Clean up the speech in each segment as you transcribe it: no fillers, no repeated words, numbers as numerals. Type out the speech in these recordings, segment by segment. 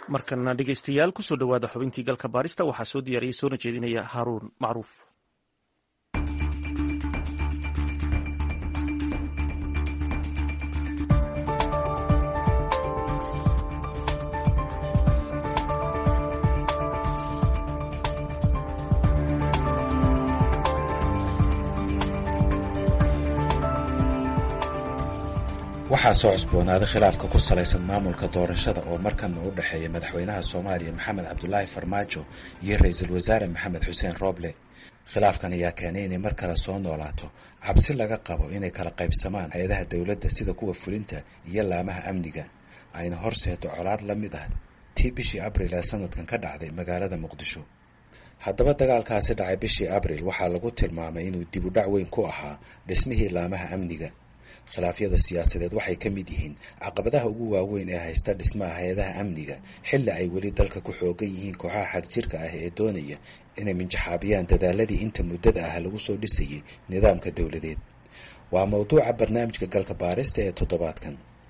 markana dhegeystayaal kusoo dhawaada xubintii galka baarista waxaa soo diyaariyey soona jeedinaya haaruun macruuf. waxaa soo cusboonaaday khilaafka ku salaysan maamulka doorashada oo markana u dhexeeya madaxweynaha Soomaaliya Maxamed Cabdullaahi Farmaajo iyo ra'iisul wasaare Maxamed Xuseen Roble. khilaafkan ayaa keenay inay mar kale soo noolaato cabsi laga qabo inay kala qaybsamaan hay'adaha dawladda sida kuwa fulinta iyo laamaha amniga ayna horseedo colaad la mid ah tii bishii Abriil ee sanadkan ka dhacday magaalada Muqdisho. haddaba dagaalkaasi dhacay bishii Abriil waxaa lagu tilmaamay inuu dib u dhac weyn ku ahaa dhismihii laamaha amniga. khilaafyada siyaasadeed waxay ka mid yihiin caqabadaha ugu waaweyn ee haysta dhismaha hay'adaha amniga xilli ay weli dalka ku xoogan yihiin kooxaha xagjirka ah ee doonaya inay minjaxaabiyaan dadaaladii inta muddada ah lagu soo dhisayay nidaamka dawladeed. waa mawduuca barnaamijka galka baarista ee toddobaadkan.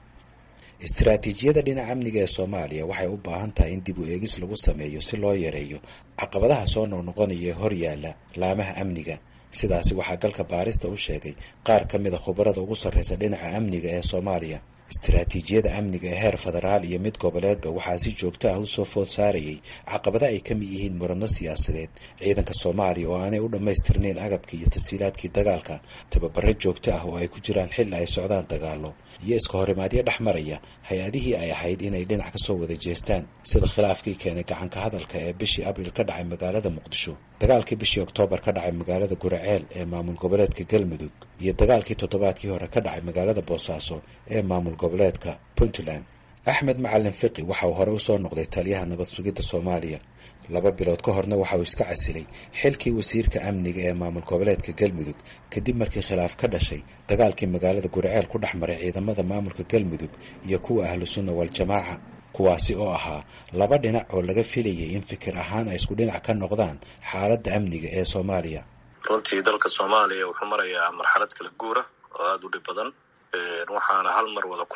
istiraatiijiyada dhinaca amniga ee Soomaaliya waxay u baahan tahay in dib u eegis lagu sameeyo si loo yareeyo caqabadaha soo noqnoqonaya hor yaalla laamaha amniga. sidaasi waxaa galka baarista u sheegay qaar ka mid a khubarada ugu sarreysa dhinaca amniga ee Soomaaliya. istiraatiijiyada amniga ee heer federaal iyo mid goboleedba waxaa si joogto ah u soo food saarayay caqabada ay ka mid yihiin muranno siyaasadeed, ciidanka Soomaaliya oo aanay u dhammaystirnayn agabkii iyo tasiilaadkii dagaalka, tababaro joogto ah oo ay ku jiraan xilli ay socdaan dagaallo, iyo iska horimaadyo dhex maraya hay-adihii ay ahayd inay dhinac ka soo wada jeestaan, sida khilaafkii keenay gacanka hadalka ee bishii Abriil ka dhacay magaalada Muqdisho, dagaalkii bishii Oktoobar ka dhacay magaalada Guraceel ee maamul goboleedka Galmudug, iyo dagaalkii toddobaadkii hore ka dhacay magaalada Boosaaso ee maamul goboleedka Puntland. Axmed Macalin Fiqi waxa uu hore u soo noqday taliyaha nabad sugidda Soomaaliya. 2 bilood ka horna waxa uu iska casilay xilkii wasiirka amniga ee maamul goboleedka Galmudug kadib markii khilaaf ka dhashay dagaalkii magaalada Guraceel ku dhexmaray ciidamada maamulka Galmudug iyo kuwa ahlu sunna wal jamaaca, kuwaasi oo ahaa laba dhinac oo laga filayay in fikir ahaan ay isku dhinac ka noqdaan xaaladda amniga ee Soomaaliya. runtii dalka Soomaaliya wuxuu marayaa marxalad kala guura oo aad u dhib badan. waxaana hal mar wada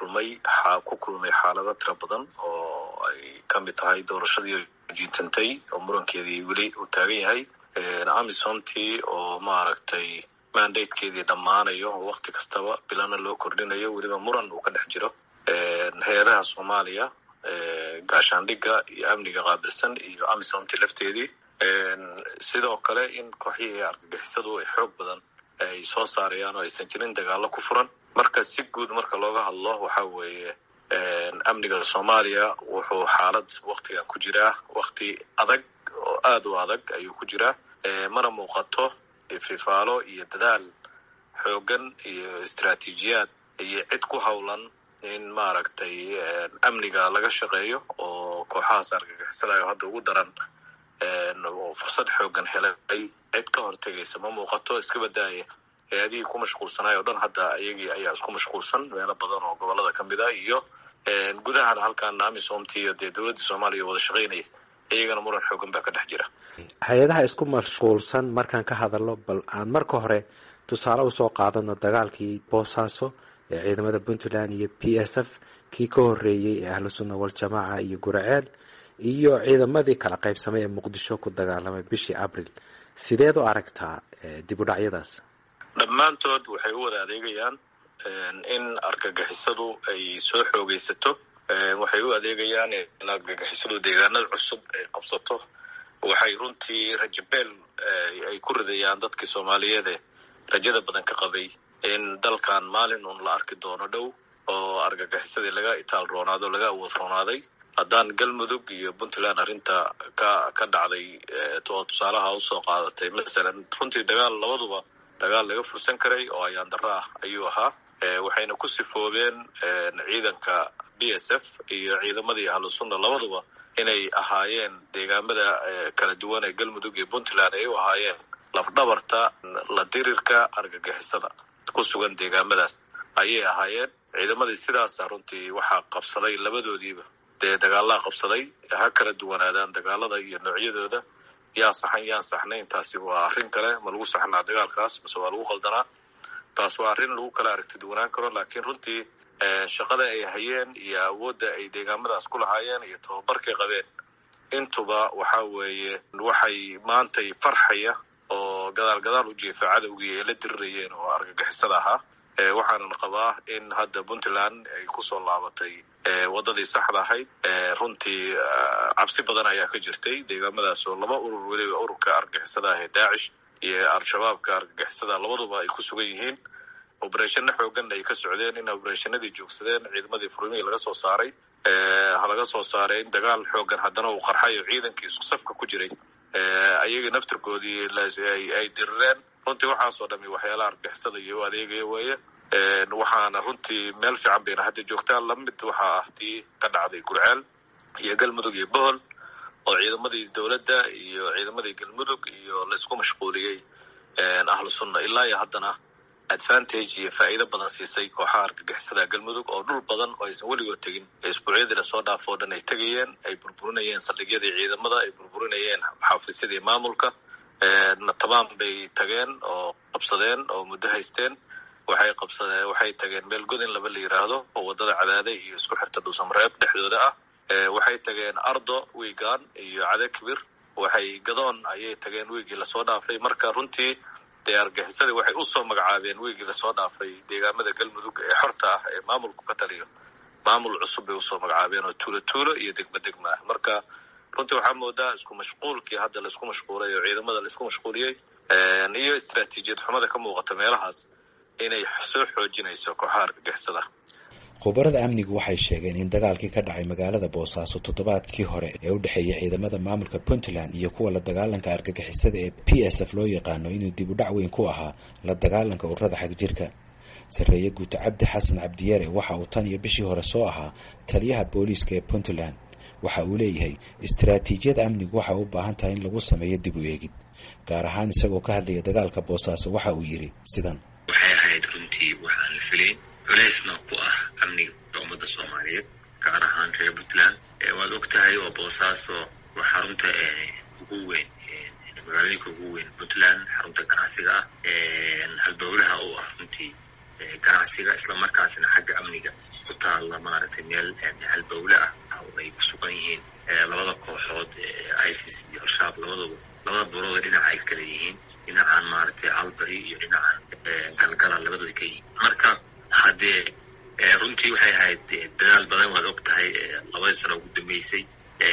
ku kulmay xaalado tira badan oo ay ka mid tahay doorashadii jiintantay oo murankeedii weli uu taagan yahay, amisomtii oo maaragtay mandatekeedii dhammaanayo oo waqti kastaba bilana loo kordhinayo, weliba muran uu ka dhex jiro hay-adaha Soomaaliya, gaashaandhigga iyo amniga qaabilsan iyo amisomtii lafteedii. sidoo kale in kooxihii argagixisadu ay xoog badan ay soo saarayaan oo aysan jirin dagaallo ku furan. marka si guud marka looga hadlo waxa weeye amniga Soomaaliya wuxuu xaalad waqtigan ku jiraa waqti adag oo aad u adag ayuu ku jiraa, mana muuqato fifaalo iyo dadaal xoogan iyo istiraatiijiyad iyo cid ku hawlan in maaragtay amniga laga shaqeeyo oo kooxahaas argagixisada hadda ugu daran oo fursad xoogan helay cid ka hortagaysa ma muuqato. iska badaaya hay-adihii ku mashquulsanaay oo dhan hadda iyagii ayaa isku mashquulsan meelo badan oo gobolada ka mid ah, iyo gudahana halkan amisomtii iyo dee dowladda Soomaaliya wada shaqeynaya iyagana muran xoogan baa ka dhex jira. hay-adaha isku mashquulsan markaan ka hadalno, bal aan marka hore tusaale u soo qaadano dagaalkii Boosaaso ee ciidamada Puntland iyo PSF, kii ka horeeyay ee ahlu sunna wal jamaaca iyo Guraceel, iyo ciidamadii kala qaybsamay ee Muqdisho ku dagaalamay bishii Abriil. sideed u aragtaa dib u dhacyadaas? dhammaantood waxay u wada adeegayaan in argagixisadu ay soo xoogaysato, waxay u adeegayaan in argagixisadu deegaanada cusub ay qabsato. waxay runtii rajabeel ay ku ridayaan dadkii Soomaaliyeed ee rajada badan ka qabay in dalkan maalin uun la arki doono dhow oo argagixisadii laga itaal roonaado, laga awood roonaaday. haddaan Galmudug iyo Puntland arrinta ka dhacday tusaalaha u soo qaadatay masalan, runtii labaduba dagaal laga fursan karay oo ayaan darro ah ayuu ahaa. waxayna ku sifoobeen ciidanka BSF iyo ciidamadii ahlu sunna labaduba inay ahaayeen deegaamada kala duwan ee Galmudug iyo Puntland ay u ahaayeen lafdhabarta la dirirka argagixisada ku sugan deegaamadaas ayay ahaayeen. ciidamadii sidaas runtii waxaa qabsaday labadoodiiba dee dagaalaa qabsaday, ha kala duwanaadaan dagaalada iyo noocyadooda. yaa saxan yaan saxnayn, taasi waa arrin kale. ma lagu saxnaa dagaalkaas mase waa lagu qaldanaa, taas waa arrin lagu kala aragti duwanaan karo. laakiin runtii shaqada ay hayeen iyo awoodda ay deegaamadaas ku lahaayeen iyo tababarkay qabeen intuba waxa weeye waxay maantay farxaya oo gadaal u jiifa cadowgii ay la dirirayeen oo argagixisada ahaa waxaanan qabaa in hadda Puntland ay ku soo laabatay wadadii saxda ahayd runtii cabsi badan ayaa ka jirtay deegaamadaas oo laba urur waliba ururka argagixisada ah ee Daesh iyo Al-Shabaabka argagixisada labaduba ay ku sugan yihiin operation xoogan ay ka socdeen in operationadii joogsadeen ciidamadii furmay laga soo saaray in dagaal xoogan haddana uu qarxay oo ciidankii isku safka ku jiray ayaga naftirkoodii ay dirireen runtii waxaas oo dhami waxyaalaha argagixisada iyo adeegaya weeye waxaana runtii meel fiican bayna hadda joogtaan lamid waxaa ah tii ka dhacday Gurceel iyo Galmudug iyo Bohol oo ciidamadii dawladda iyo ciidamadii Galmudug iyo la isku mashquuliyay ahlu sunna ilaa iyo haddana advantage iyo faa'iido badan siisay kooxaha argagixisada Galmudug oo dhul badan oo aysan weligood tegin isbuucyadii la soo dhaafo dhan ay tagayeen ay burburinayeen saldhigyadii ciidamada ay burburinayeen xafiisyadii maamulka tamam bay tageen oo qabsadeen oo muddo haysteen waxay tageen meel godin laba la yiraahdo oo wadada Cadaade iyo isku xirta Dhuusamareeb dhexdooda ah waxay tageen Ardo Wiigaan iyo Cadakibir waxay gadoon ayay tageen wiigii la soo dhaafay marka runtii argagixisada waxay u soo magacaabeen wiigii la soo dhaafay deegaamada Galmudug ee xorta ah ee maamulku ka taliyo maamul cusub bay u soo magacaabeen oo tuulo iyo degmo ah marka runtii waxaa moodaa isku mashquulkii hadda la isku mashquulay oo ciidamada la isku mashquuliyay iyo istiraatiijiyad xumada ka muuqata meelahaas inay soo xoojinayso kooxaha argagixisada khubarada amnigu waxay sheegeen in dagaalkii ka dhacay magaalada Boosaaso toddobaadkii hore ee u dhaxeeyay ciidamada maamulka Puntland iyo kuwa la dagaalanka argagixisada ee PSF loo yaqaano inuu dib u dhac weyn ku ahaa la dagaalanka ururada xagjirka sareeye guuto Cabdi Xasan Cabdiyare waxa uu tan iyo bishii hore soo ahaa taliyaha booliiska ee Puntland waxa uu leeyahay istiraatiijiyada amnigu waxa u baahan tahay in lagu sameeyo dib u eegid gaar ahaan isagoo ka hadlaya dagaalka Boosaaso waxa uu yiri sidan waxay ahayd runtii waxaan la filayn culeysna ku ah amniga ummadda Soomaaliyeed gaar ahaan reer Puntland waad ogtahay oo Boosaaso waa xarunta ugu weyn magaalooyinka ugu weyn Puntland xarunta ganacsiga halbowlaha oo ah runtii ganacsiga isla markaasna xagga amniga ku taala maaragtay meel halbowle ah oo ay ku sugan yihiin labada kooxood ISIS iyo Al-Shabaab labada burood dhinaca ay kala yihiin dhinacaan maaragtay Albari iyo dhinacaan Galgala labadooda ka yihiin marka haddee runtii waxay ahayd dadaal badan waad ogtahay labadii sano ugu dambeysay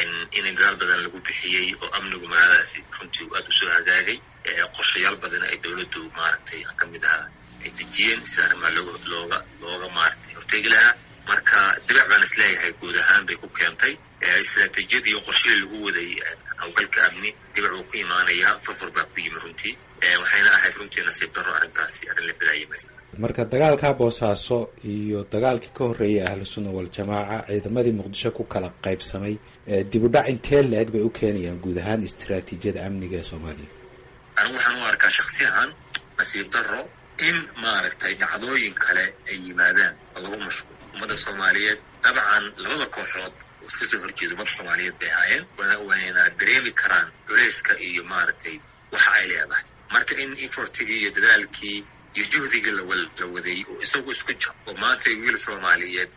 in dadaal badan lagu bixiyey oo amnigu magaaladaasi runtii aad u soo hagaagay qorshayaal badan ay dawladdu maaragtay ka mid ahaa ay dejiyeen si arrimaha looga maaragtay horteegi lahaa marka dibac baan isleeyahay guud ahaan bay ku keentay istiraatiijiyadii iyo qorshihii lagu waday hawlgalka amni dibac uu ku imaanayaa furfur baa ku yimi runtii waxayna ahayd runtii nasiib darro arrintaasi arrin la filaayay maysa marka dagaalka Boosaaso iyo dagaalkii ka horreeyay ahlu sunna wal jamaaca ciidamadii Muqdisho ku kala qaybsamay dib u dhac intee leeg bay u keenayaan guud ahaan istiraatiijiyada amniga ee Soomaaliya anigu waxaan u arkaa shakhsiyan nasiib darro in maaragtay dhacdooyin kale ay yimaadaan lagu mashquul ummadda Soomaaliyeed dabcan labada kooxood iska soo horjeeda ummadda Soomaaliyeed bay ahaayeen wayna dareemi karaan culeyska iyo maaragtay waxa ay leedahay marka in effortigii iyo dadaalkii iyo juhdigii la waday oo isagu isku jiro oo maanta wiil Soomaaliyeed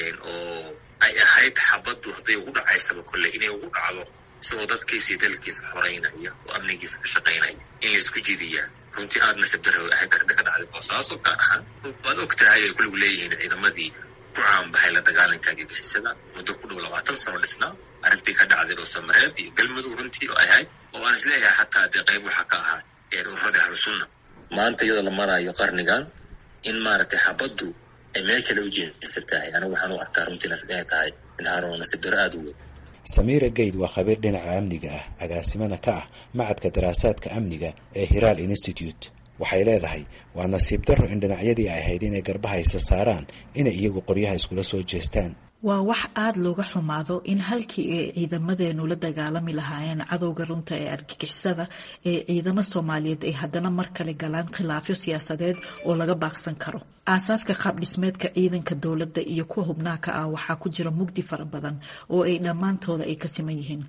oo ay ahayd xabaddu hadday ugu dhacaysaba kolle inay ugu dhacdo isagoo dadkiisa iyo dalkiisa xoreynaya oo amnigiisa ka shaqaynaya in la isku jibiyaa runtii aad nasiib darro ahayd arrinta ka dhacday Boosaaso gaar ahaan waad ogtahay ay kulligu leeyihiin ciidamadii ku caanbaxay la dagaalanka argagixisada muddo ku dhow 20 sano dhisnaa arrintii ka dhacday Dhuusamareeb iyo Galmudug runtii oo ahayd oo aan isleeyahay xataa dee qayb waxa ka ahaa ururada ahlu sunna maanta iyadoo la marayo qarnigan in maaragtay xabaddu ay meel kale u jeesatahay anigu waxaan u arkaa runtii inay tahay in nasiib darro aad u weyn Samira Gayd waa khabiir dhinaca amniga ah agaasimana ka ah macadka daraasaadka amniga ee Hiral Institute waxay leedahay waa nasiib darro in dhinacyadii ay ahayd inay garbaha isa saaraan inay iyagu qoryaha iskula soo jeestaan waa wax aad looga xumaado in halkii ay ciidamadeenu la dagaalami lahaayeen cadowga runta ee argagixisada ee ciidamo Soomaaliyeed ay haddana mar kale galaan khilaafyo siyaasadeed oo laga baaqsan karo aasaaska qaab dhismeedka ciidanka dawladda iyo kuwa hubnaha ka ah waxaa ku jira mugdi fara badan oo ay dhammaantooda ay ka siman yihiin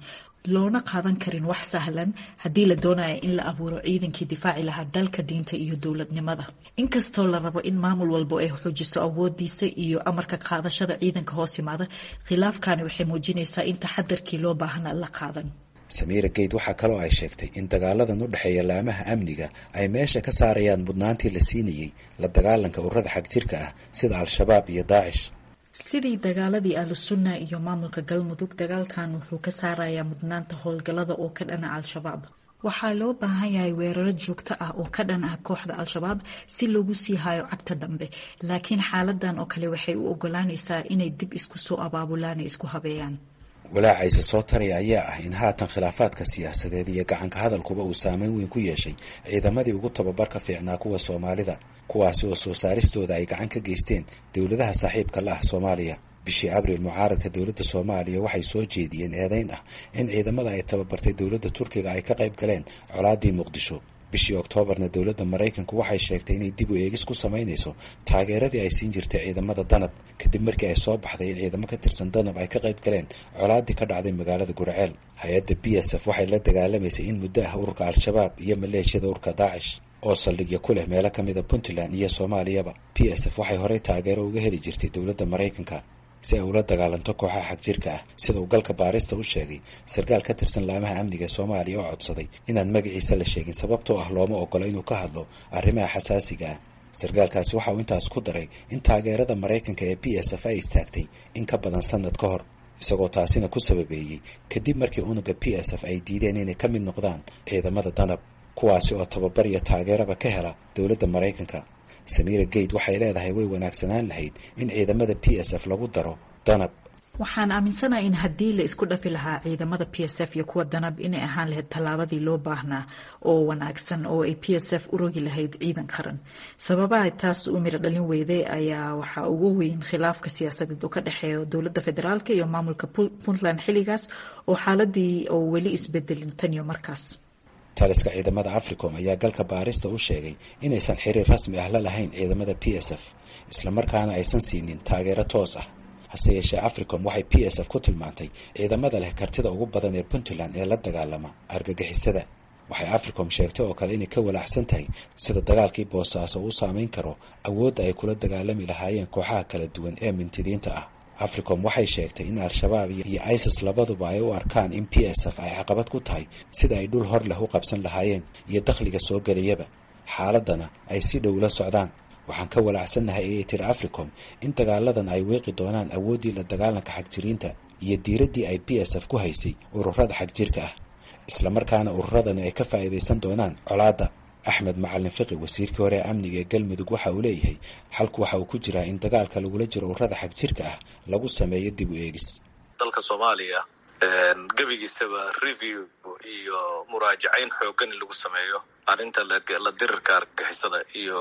loona qaadan karin wax sahlan haddii la doonayo in la abuuro ciidankii difaaci lahaa dalka, diinta iyo dowladnimada. Inkastoo la rabo in maamul walbo ay xoojiso awoodiisa iyo amarka qaadashada ciidanka hoos yimaada, khilaafkani waxay muujinaysaa in taxadarkii loo baahna la qaadan. Samiira Geyd waxaa kaloo ay sheegtay in dagaaladan u dhexeeya laamaha amniga ay meesha ka saarayaan mudnaantii la siinayay la dagaalanka ururada xagjirka ah sida Al-Shabaab iyo Daacish. Sidii dagaaladii Ahlusunna iyo maamulka Galmudug, dagaalkan wuxuu ka saarayaa mudnaanta howlgallada oo ka dhana Al-Shabaab. Waxaa loo baahan yahay weeraro joogto ah oo ka dhan ah kooxda Al-Shabaab si loogu sii hayo cagta dambe, laakiin xaaladan oo kale waxay u ogolaanaysaa inay dib isku soo abaabulaan ee isku habeeyaan. Walaacaysa soo taraya ayaa ah in haatan khilaafaadka siyaasadeed iyo gacanka hadalkuba uu saameyn weyn ku yeeshay ciidamadii ugu tababarka fiicnaa kuwa Soomaalida, kuwaasi oo soo saaristooda ay gacan ka geysteen dowladaha saaxiibka la ah Soomaaliya. Bishii Abriil, mucaaradka dowladda Soomaaliya waxay soo jeediyeen eedayn ah in ciidamada ay tababartay dowladda Turkiga ay ka qayb galeen colaadii Muqdisho. Bishii Oktoobarna dowladda Maraykanku waxay sheegtay inay dib u eegis ku samaynayso taageeradii ay siin jirtay ciidamada Danab kadib markii ay soo baxday in ciidamo ka tirsan Danab ay ka qayb galeen colaadii ka dhacday magaalada Gurceel. Hay'adda BSF waxay la dagaalamaysay in muddo ah ururka Al-Shabaab iyo maleeshiyada ururka Daacish oo saldhigyo ku leh meelo ka mid ah Puntland iyo Soomaaliyaba. BSF waxay horey taageero uga heli jirtay dowladda Maraykanka si ay ula dagaalanto kooxaha xagjirka ah, sida uu galka baarista u sheegay sarkaal ka tirsan laamaha amniga Soomaaliya oo codsaday inaan magaciisa la sheegin sababtoo ah looma ogola inuu ka hadlo arrimaha xasaasiga ah. Sarkaalkaasi waxa uu intaas ku daray in taageerada Maraykanka ee BSF ay istaagtay in ka badan sanad ka hor, isagoo taasina ku sababeeyey kadib markii unuga BSF ay diideen inay ka mid noqdaan ciidamada Danab, kuwaasi oo tababar iyo taageeraba ka hela dowladda Maraykanka. Samiira Geyd waxay leedahay way wanaagsanaan lahayd in ciidamada PSF lagu daro Danab. Waxaan aaminsanahay in haddii la isku dhafi lahaa ciidamada PSF iyo kuwa Danab inay ahaan lahayd tallaabadii loo baahnaa oo wanaagsan oo ay PSF u rogi lahayd ciidan qaran. Sababaha taas u miro dhalin weyday ayaa waxaa ugu weyn khilaafka siyaasadeed oo ka dhexeeya dowladda federaalka iyo maamulka Puntland xilligaas oo xaaladii oo weli isbedelin tan iyo markaas. Taliska ciidamada Africom ayaa galka baarista u sheegay inaysan xiriir rasmi ah la lahayn ciidamada PSF, isla markaana aysan siinin taageero toos ah. Hase yeeshee Africom waxay PSF ku tilmaantay ciidamada leh kartida ugu badan ee Puntland ee la dagaalama argagixisada. Waxay Africom sheegtay oo kale inay ka walaacsan tahay sida dagaalkii Boosaaso uu saameyn karo awoodda ay kula dagaalami lahaayeen kooxaha kala duwan ee mintidiinta ah. Africom waxay sheegtay in Al-Shabaab iyo ISIS labaduba ay u arkaan in PSF ay caqabad ku tahay sida ay dhul hor leh u qabsan lahaayeen iyo dakhliga soo galayaba. Xaaladana ay si dhow la socdaan. Waxaan ka walaacsannahay ee tiri Africom in dagaaladan ay weeqi doonaan awooddii la dagaalanka xagjiriinta iyo diiraddii ay PSF ku haysay ururada xagjirka ah, isla markaana ururadani ay ka faa'iidaysan doonaan colaadda. Axmed Macalin Fiqi, wasiirkii hore ee amniga ee Galmudug, waxa uu leeyahay xalku waxa uu ku jiraa in dagaalka lagula jiro ururada xagjirka ah lagu sameeyo dib u eegis. Dalka Soomaaliya gabigiisaba review iyo muraajacayn xooggan lagu sameeyo arrinta la dirirka argagixisada iyo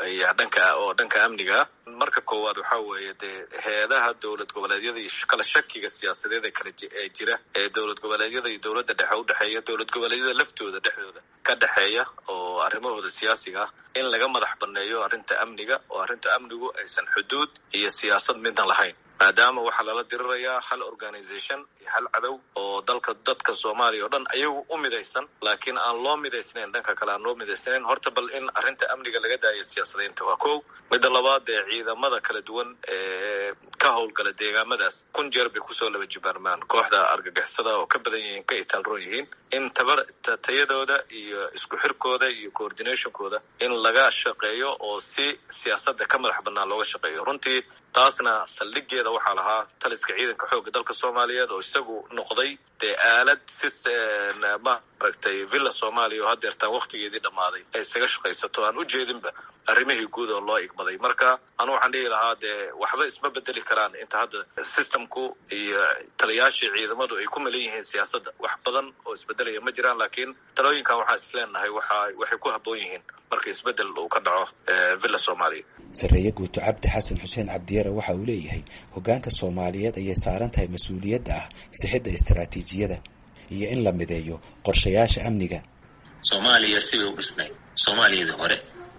dhanka amniga. Marka koowaad waxa weeye heedaha dowlad goboleedyada iyo kala shakiga siyaasadeed ee jira ee dowlad goboleedyada iyo dowladda dhexe u dhexeeya, dowlad goboleedyada laftooda dhexdooda ka dhexeeya oo arrimahooda siyaasiga ah in laga madax banneeyo arrinta amniga, oo arrinta amnigu aysan xuduud iyo siyaasad midna lahayn, maadaama waxaa lala dirirayaa hal organization iyo hal cadow oo dadka Soomaaliya oo dhan ayagu u midaysan, laakiin aan loo midaysnayn dhanka kale aan loo midaysnayn. Horta bal in arrinta amniga laga daayo siyaasadaynta waa kow. Midda labaad ee ciidamada kala duwan ee ka howlgala deegaamadaas kun jeer bay kusoo laba jibaarmaan kooxda argagixisada oo ka badan yihiin, ka itaalroon yihiin, in tayadooda iyo isku xirkooda iyo coordinationkooda in laga shaqeeyo oo si siyaasadda ka madax bannaan looga shaqeeyo. Runtii taasna saldhiggeeda waxaa lahaa taliska ciidanka xoogga dalka Soomaaliyeed oo isagu noqday aalad si maaragtay villa Soomaaliya oo haddeertaan waqtigeedii dhammaaday ay isaga shaqaysato aan u jeedinba arrimihii guud oo loo igmaday. Marka anu waxaan dhihi lahaa waxba isma bedeli karaan inta hadda systemku iyo taliyaashii ciidamadu ay ku malan yihiin siyaasadda. Wax badan oo isbedelaya ma jiraan, laakiin talooyinkan waxaan isleenahay waxay ku habboon yihiin marka isbedel uu ka dhaco villa Soomaaliya. Sareeye Guuto Cabdi Xasan Xuseen Cabdiyare waxa uu leeyahay hoggaanka Soomaaliyeed ayay saaran tahay mas'uuliyadda ah sixidda istiraatiijiyada iyo in la mideeyo qorshayaasha amniga. Soomaaliya sibay u dhisnay Soomaaliyada hore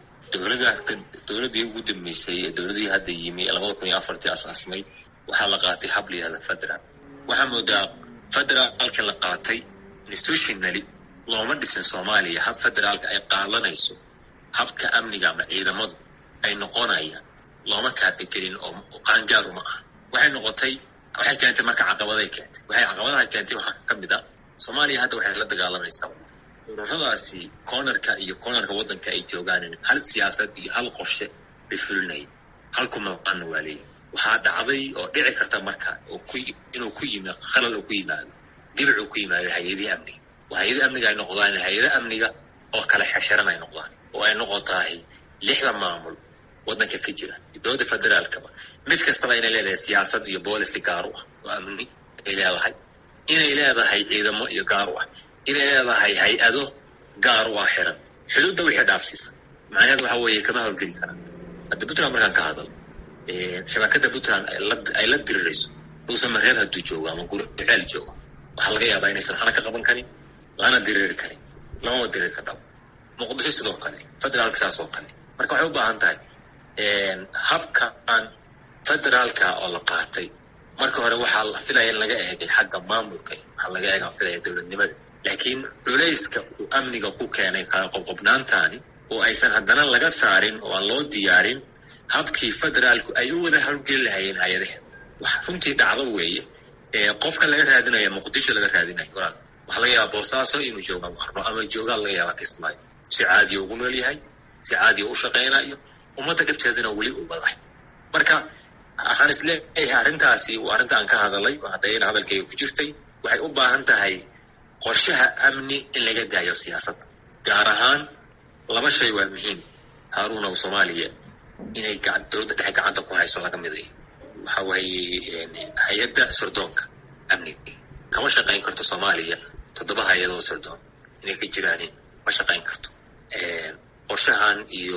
dowladii ugu dambeysay ee dowladii hadda yimi 2004 asaasmay waxaa la qaatay hab la yiraahdo federal. Waxaa moodaa federaalka la qaatay institutionally looma dhisin Soomaaliya hab federaalka ay qaadanayso habka amniga ama ciidamadu ay noqonayaan looma kaafigelin oo qaangaar uma ah waxay keentay marka caqabaday keentay caqabadaha keentay waxa ka mid ah Soomaaliya hadda waxay la dagaalamaysaa ururadaasi cornerka waddanka ay joogaan hal siyaasad iyo hal qorshe bay fulinayaan halkuma qaanwaalay waxaa dhacday oo dhici karta marka inuu ku yimaado khalal uu ku yimaado dibcu ku yimaado hay'adaha amniga ay noqdaan hay'adaha amniga oo kala xasharan ay noqdaan oo ay noqotahay 6 maamul waddanka ka jira dowladda federaalka mid kastaba inay leedahay siyaasad iyo policy gaar ah oo amni ay leedahay inay leedahay ciidamo iyo gaar ah inay leedahay hay'ado gaar ah xiran xuduudda wixii dhaafsiisan macnaheedu waxa weeye kama howlgeli karaan hadda Puntland markaan ka hadlo shabakada Puntland ay la dirirayso uusan mareer haduu joogo ama guriceel joogo waxa laga yaabaa inaysan xana ka qaban karin lana diriri karin lama diriri karo muqdisho sidoo kale federaalka saas oo kale marka waxay u baahan tahay habka aan federaalka oo la qaatay marka hore waxaa la filayaa in laga eegay xagga maamulka waxa laga eegay dowladnimada laakiin culayska uu amniga ku keenay kala qobqobnaantaani oo aysan haddana laga saarin oo aan loo diyaarin habkii federaalku ay u wada hawlgeli lahaayeen hay'adaha waxa runtii dhacdo weeye qofka laga raadinayo muqdisho laga raadinayo waxa laga yaabaa Boosaaso inuu joogo ama jooga laga yaabaa Kismaayo si caadi ugu nool yahay si caadi u shaqeynayo ummadda dhibteedana wali u baday marka waxaan isleeyahay arrintaasi waa arrinta aan ka hadalay oo hadayna hadalkayga ku jirtay waxay u baahan tahay qorshaha amni in laga daayo siyaasadda gaar ahaan laba shay waa muhiim Haruun oo Soomaaliya inay dowladda dhexe gacanta ku hayso laga mid waxa weeye hay'adda sirdoonka amniga kama shaqayn karto Soomaaliya 7 hay'adoo sirdoon inay ka jiraan ma shaqayn karto qorshahan iyo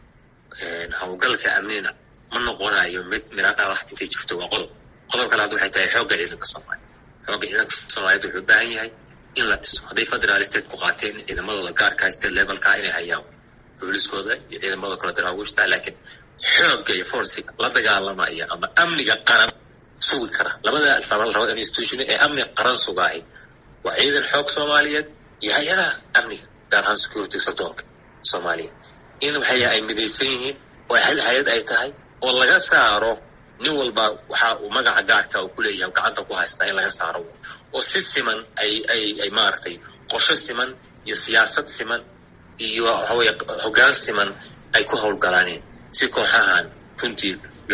hawlgalka amniga ma noqonayo mid miraad ah intay jirto waa qodob kale waxay tahay xoogga ciidanka Soomaaliya wuxuu baahan yahay in la dhiso haday federal state ku qaateen ciidamadooda gaarka state levelka inay hayaan booliskooda iyo ciidamada kala daraawishta laakiin xoogga iyo forsiga la dagaalamaya ama amniga qaran sugi kara labada institution ee amni qaran sugahay waa ciidan xoog Soomaaliyeed iyo hay'adaha amniga gaar ahaan security sirdoonka Soomaaliya in ay midaysan yihiin oo hal hay'ad ay tahay oo laga saaro nin walba waxa uu magaca gaarka uu ku leeyahay gacanta ku haysta in laga saaro oo si siman ay maartay qorshe siman iyo siyaasad siman iyo hoggaan siman ay ku howlgalaan si kooxahan runtii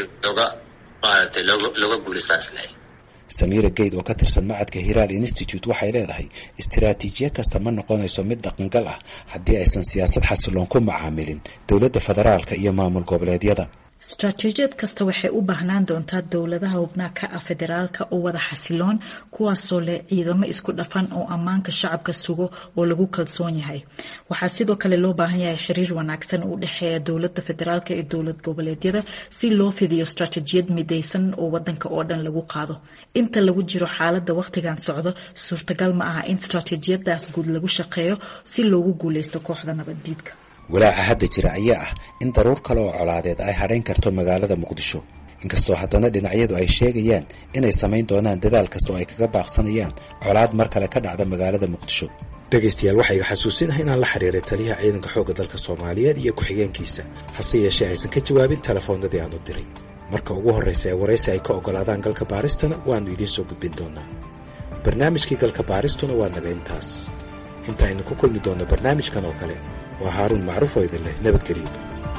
looga guulaysan Samira Geyd oo ka tirsan macadka Hiral Institute waxay leedahay istiraatiijiyad kasta ma noqonayso mid dhaqangal ah haddii aysan siyaasad xasiloon ku macaamilin dowladda federaalka iyo maamul goboleedyada istaraatiijiyad kasta waxay u baahnaan doontaa dowladaha xubnaha ka ah federaalka oo wada xasiloon kuwaasoo leh ciidamo isku dhafan oo ammaanka shacabka sugo oo lagu kalsoon yahay waxaa sidoo kale loo baahan yahay xiriir wanaagsan u dhexeeya dowladda federaalka iyo dowlad goboleedyada si loo fidiyo istaraatiijiyad midaysan oo wadanka oo dhan lagu qaado inta lagu jiro xaaladda waqtigan socdo suurtagal ma aha in istaraatiijiyadaas guud lagu shaqeeyo si loogu guuleysto kooxda nabaddiidka walaaca hadda jira ayaa ah in daruur kale oo colaadeed ay hadhayn karto magaalada Muqdisho inkastoo haddana dhinacyadu ay sheegayaan inay samayn doonaan dadaal kasta oo ay kaga baaqsanayaan colaad mar kale ka dhacda magaalada Muqdisho dhageystayaal waxay xasuusinahay inaan la xiriiray taliyaha ciidanka xoogga dalka Soomaaliyeed iyo ku-xigeenkiisa hase yeeshee aysan ka jawaabin telefoonadii aan u diray marka ugu horreysa ee waraysi ay ka ogolaadaan galka baaristana waanu idiin soo gudbin doonaa barnaamijkii galka baaristuna waa naga intaas inta aynu ku kulmi doonno barnaamijkan oo kale waa Haruun Macruuf oo idin leh nabadgelyo